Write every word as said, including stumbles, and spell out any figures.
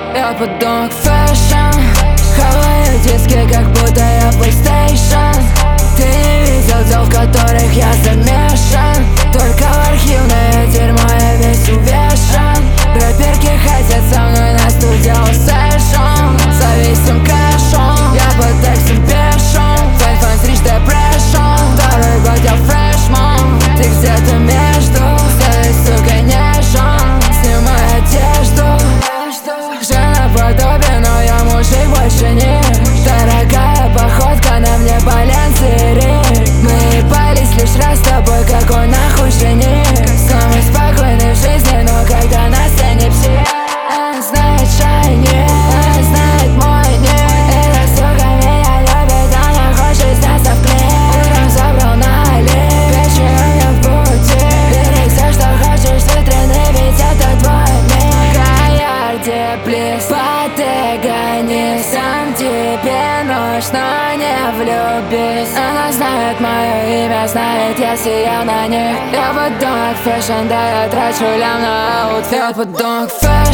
Я подонок фэшн, хаваю диски, как будто я PlayStation. Ты не видел дел, в которых я замешан. Только в архивное дерьмо я весь увешан. Рэперки хотят со мной на студио сэшн. Зависим кэшом, я под текстом пешим. Фэн-фэн стрич депрэшн, второй год я фрешман. Ты где-то между, здесь, сука, нежен. Снимай одежду, жена подобие, но я мужик больше не. Дорогая походка, на мне Баленсиаги. Мы ебались лишь раз с тобой, какой нахуй жених. Самый спокойный в жизни, но когда на сцене псих. Она знает шайни, она знает мой ник. Эта сука меня любит, она хочет сняться в клип. Утром забрал на Али, вечером я в пути. Бери все, что хочешь с витрины, ведь это твой мир. Каярди, плиз, потегани, сам тебе ночь, но не влюбись. Она знает мое имя, знает, если я на них. Я подонок фэшн, да я трачу лям на аутфит. Я подонок фэшн.